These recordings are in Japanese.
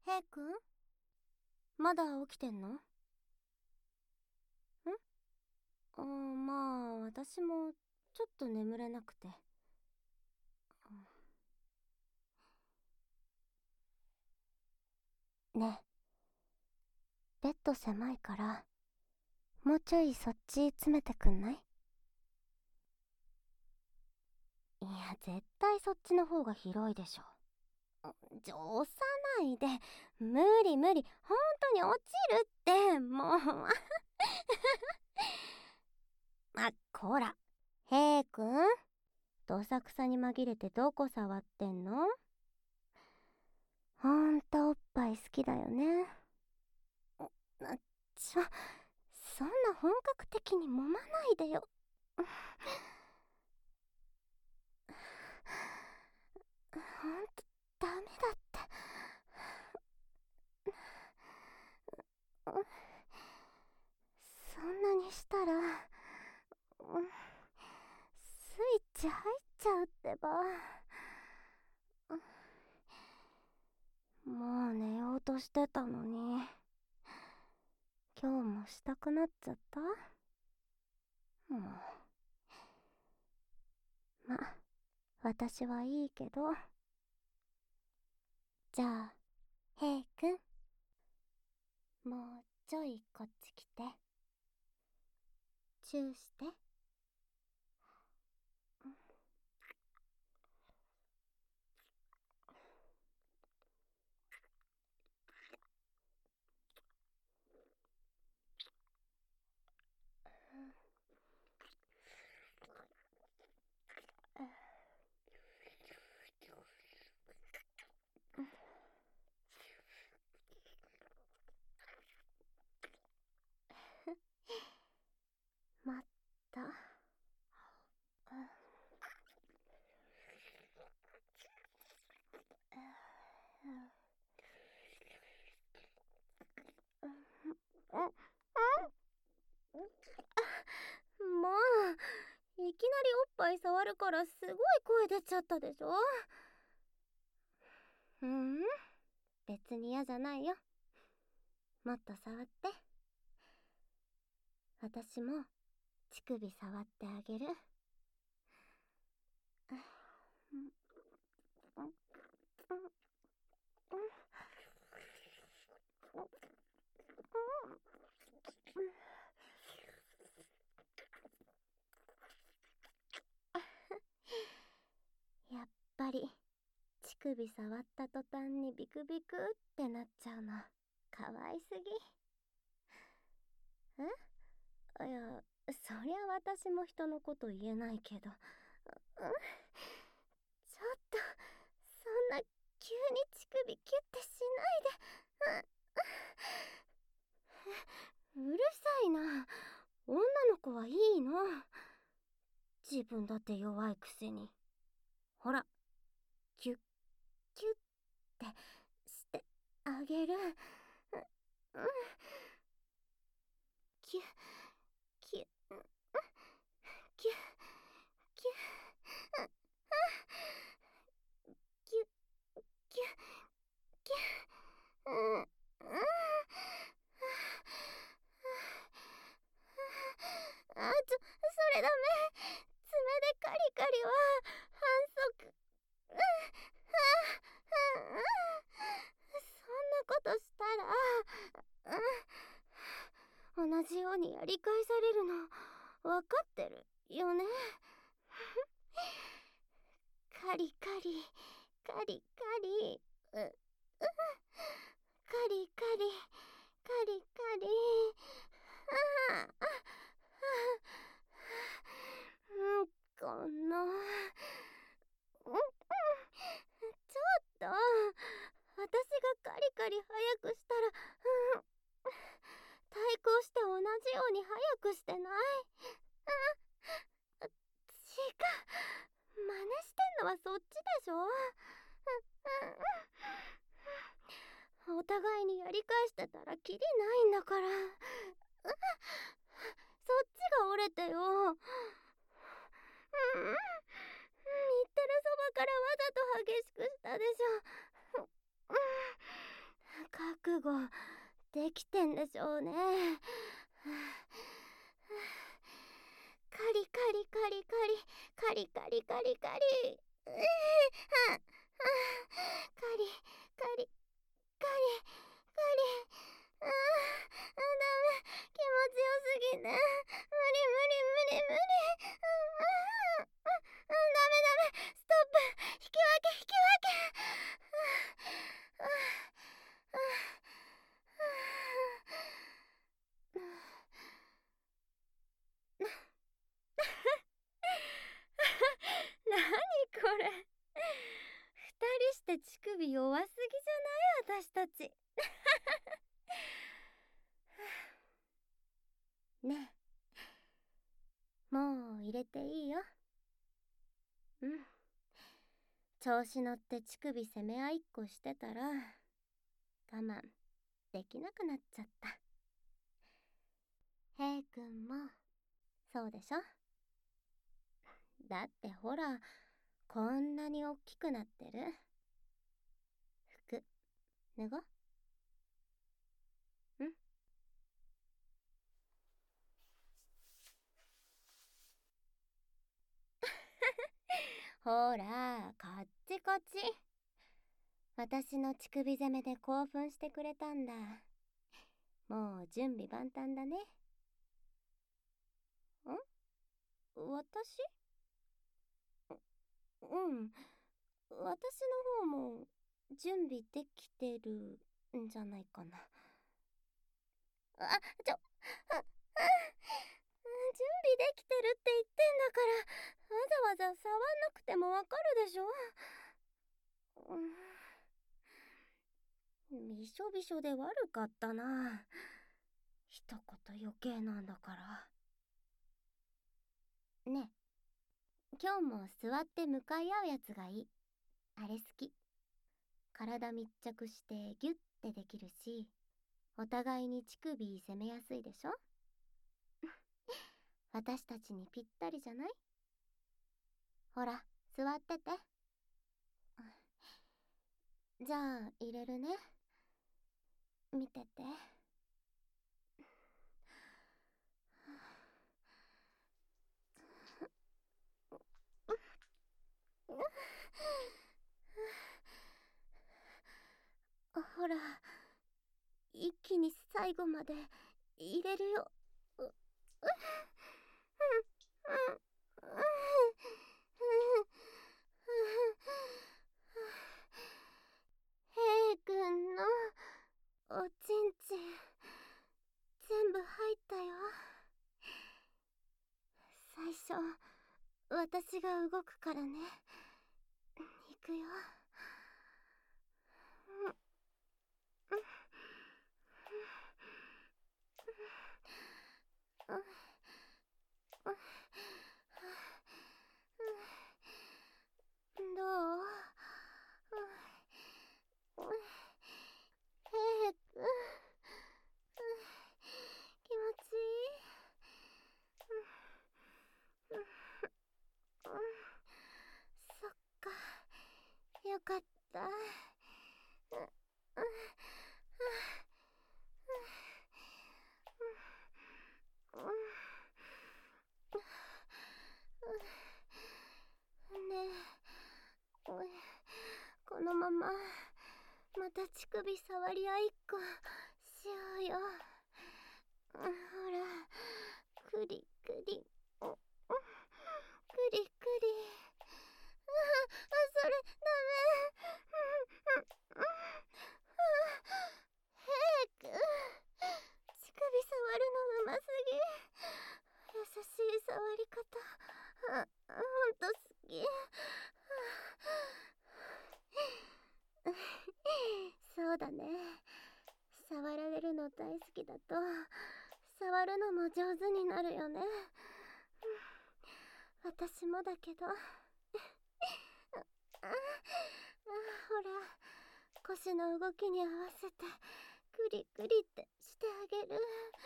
ヘイくん、まだ起きてんの？まあ、私もちょっと眠れなくて。ねえ、ベッド狭いから、もうちょいそっち詰めてくんない？いや、絶対そっちの方が広いでしょ。押さないで。無理無理。本当に落ちるって、もう。こら。ヘイくん、どさくさに紛れてどこ触ってんの？ほんとおっぱい好きだよね。そんな本格的に揉まないでよ。ほんとダメだって。そんなにしたら、スイッチ入っちゃうってば。もう寝ようとしてたのに、今日もしたくなっちゃった？もう。ま、私はいいけど。じゃあ、ヘイくん、もうちょいこっち来て。チューして。まった。もう、いきなりおっぱい触るからすごい声出ちゃったでしょ。別に嫌じゃないよ。もっと触って。私も乳首触ってあげる。やっぱり乳首触った途端にビクビクってなっちゃうのかわいすぎ。いや、そりゃ私も人のこと言えないけど、ちょっとそんな急に乳首キュッてしないで。うるさいな。女の子はいいの。自分だって弱いくせに。ほら、キュッキュッってしてあげる。キュッキュッキュッキュッキュッキュッキュッ。それダメ。爪でカリカリは反則。そんなことしたら、同じようにやり返されるの分かってるよね。カリカリカリカリ、カリカリカリカリ。この、ちょっと、私がカリカリ早くしたら、対抗して同じように早くしてない？違う。真似してんのはそっちでしょ。お互いにやり返してたらキリないんだから。そっちが折れてよ。言ってるそばからわざと激しくしたでしょ。 覚悟できてんでしょうね。カリカリカリカリカリカリカリカリカリカリカリカリダメ、気持ちよすぎて無理無理無理無理。ダメダメ、ストップ、引き分け引き分け。何これ、二人して乳首弱すぎじゃない？私たち。ねえ、もう入れていいよ。うん、調子乗って乳首攻め合いっこしてたら我慢できなくなっちゃった。ヘイくんもそうでしょ？だってほら、こんなにおっきくなってる。服脱ご。ん？ほら、こっちこっち。私の乳首攻めで興奮してくれたんだ。もう準備万端だね。私？うん。私の方も準備できてるんじゃないかな。準備できてるって言ってんだから、わざわざ触んなくてもわかるでしょ。びしょびしょで悪かったな。一言余計なんだから。ねえ、今日も座って向かい合うやつがいい。あれ好き。体密着してギュッてできるし、お互いに乳首攻めやすいでしょ。私たちにぴったりじゃない？ほら、座ってて。じゃあ入れるね。見てて。ほら、一気に最後まで入れるよ。ヘイくんのおちんちん全部入ったよ。最初私が動くからね。いくよ。どう？ヘイくん、気持ちいい？そっか、よかった。ねえ、このまままた乳首触り合いっこしようよ。ほら、クリクリ、クリクリ。それダメ。ヘイくん、乳首触るのうますぎ。優しい触り方、ほんと好き。そうだね。触られるの大好きだと触るのも上手になるよね。私もだけど。ほら、腰の動きに合わせてクリクリってしてあげる。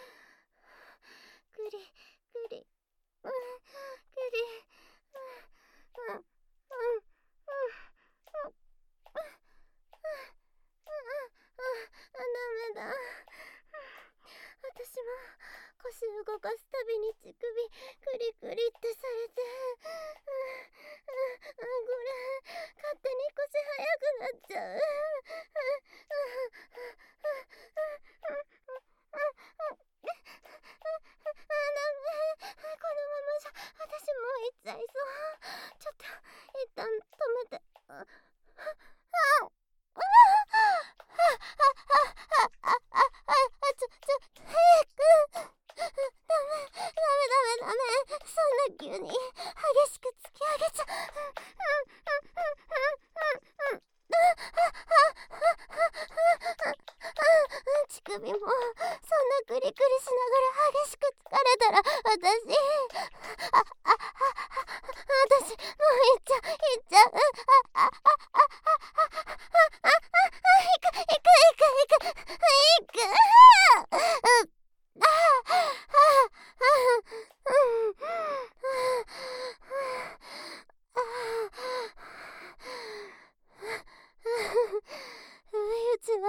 クリクリ、クリ、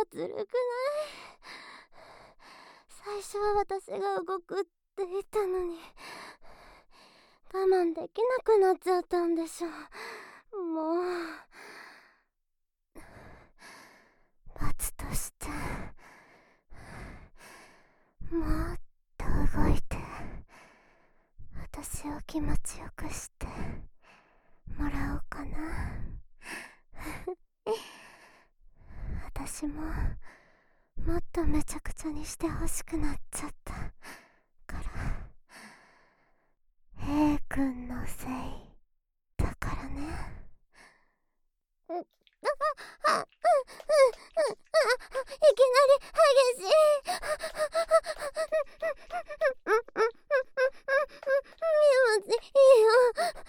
ずるくない？最初は私が動くって言ったのに、我慢できなくなっちゃったんでしょ。もう罰としてもっと動いて私を気持ちよくしてもらおうかな。私ももっとめちゃくちゃにしてほしくなっちゃったから、平君のせいだからね。いきなり激しい。気持ちいいよ。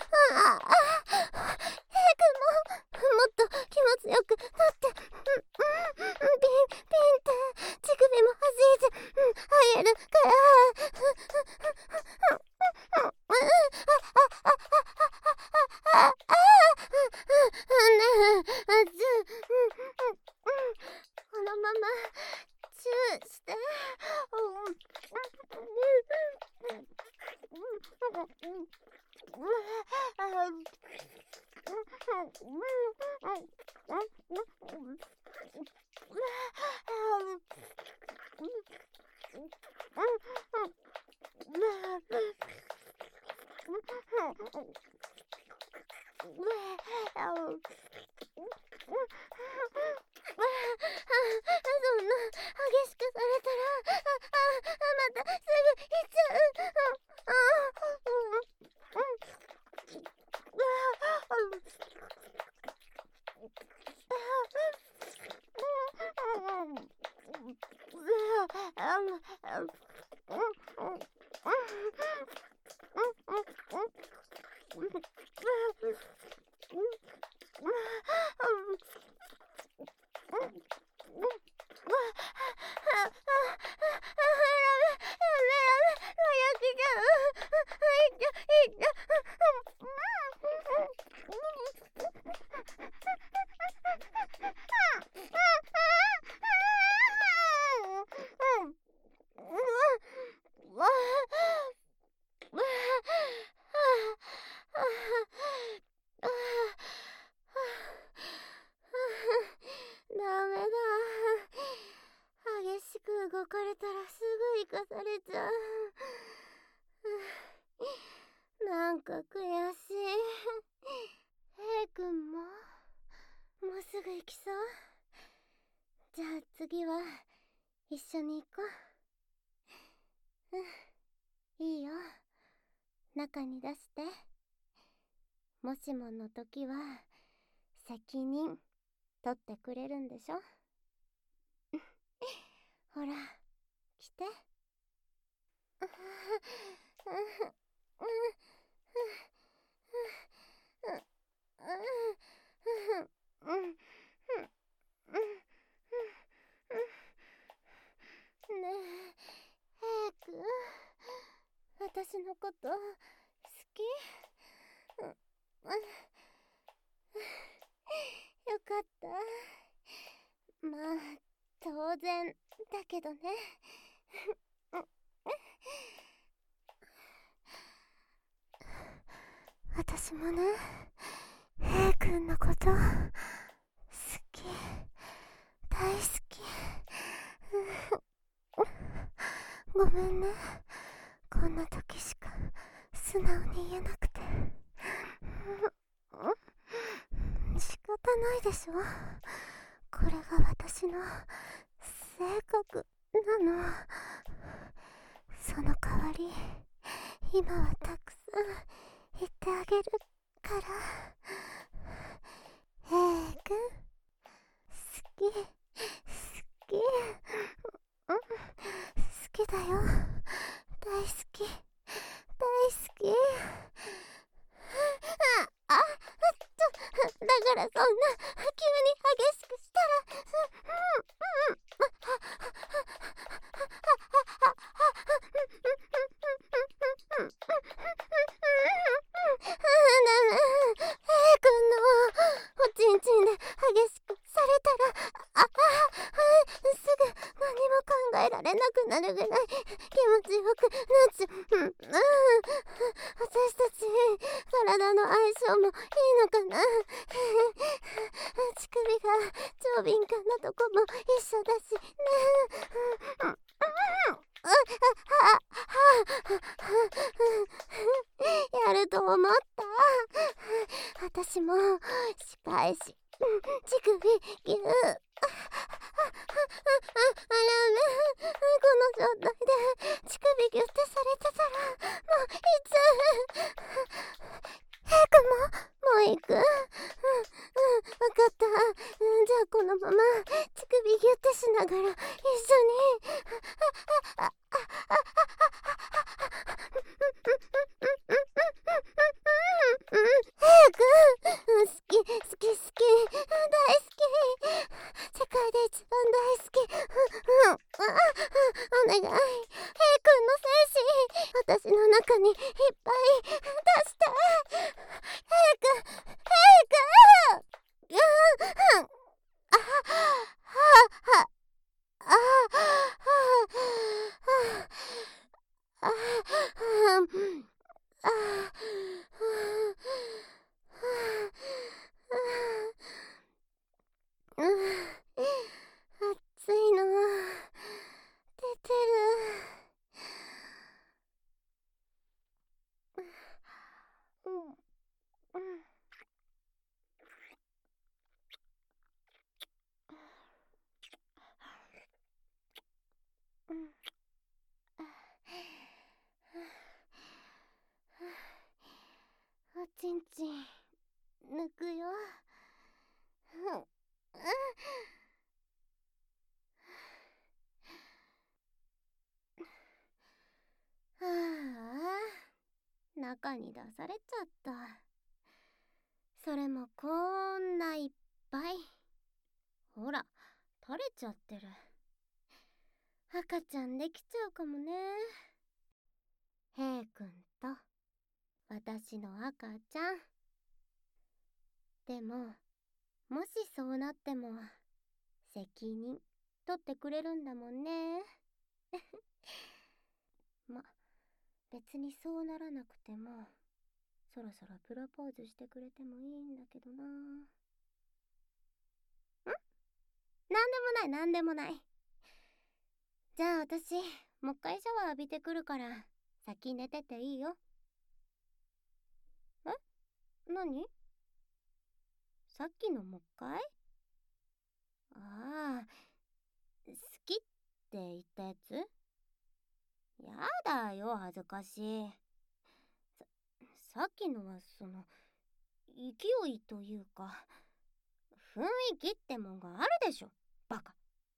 平君ももっと気持ちよくなって、ピンって乳首も弾いて入るから。このままチューして。そんな激しくされたら、またすぐ行っちゃう。ダメだ。激しく動かれたらすぐ生かされちゃう。なんか悔しい。平君ももうすぐ行きそう？じゃあ次は一緒に行こう。いいよ、中に出して。もしもの時は責任取ってくれるんでしょ？ほら来て。ねえ、早く。私のこと好き？よかった。まあ当然だけどね。私もね、平君のこと好き、大好き。ごめんね、こんな時しか素直に言えなくて。仕方ないでしょ、これが私の性格なの。その代わり今はたくさん言ってあげるから。平君好き、好き、好きだよ、大好き、大好き。だからそんな急に激しくしたら。平君のおちんちんで激しくされたらなるぐらい気持ちよくなっちゃう。私たち体の相性もいいのかな。乳首が超敏感なとこも一緒だしね。やると思った。私も仕返し乳首ぎゅー。あらね、この状態で乳首ギュってされてたらもういつヘイくんもう行く。わかった。じゃあこのまま乳首ギュってしながら一緒にヘイくん、好き好き好き、大好き、世界で一番大好き。お願い、ヘイくんの精子私の中にいっぱい出して。ヘイくん、ヘイくん。あはあ暑いの出てる。おちんちん抜くよ。はあ、中に出されちゃった。それもこんないっぱい。ほら、垂れちゃってる。赤ちゃんできちゃうかもね。ヘイくんと私の赤ちゃん。でも、もしそうなっても責任取ってくれるんだもんね。ま、別にそうならなくてもそろそろプロポーズしてくれてもいいんだけどな。なんでもない。じゃあ私もう一回シャワー浴びてくるから先寝てていいよ。え？何？さっきのもう一回？ああ、好きって言ったやつ？やだよ、恥ずかしい。さっきのは勢いというか雰囲気ってもんがあるでしょ、バカ。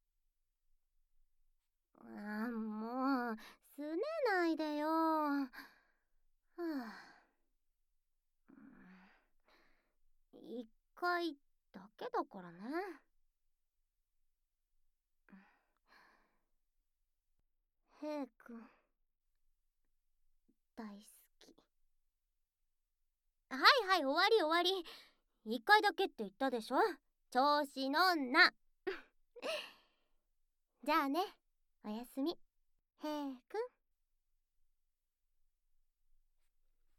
もうすねないでよ。はあ、一回だけだからね。ヘイくん大好き。はいはい、終わり終わり。一回だけって言ったでしょ、調子乗んな。じゃあね、おやすみ。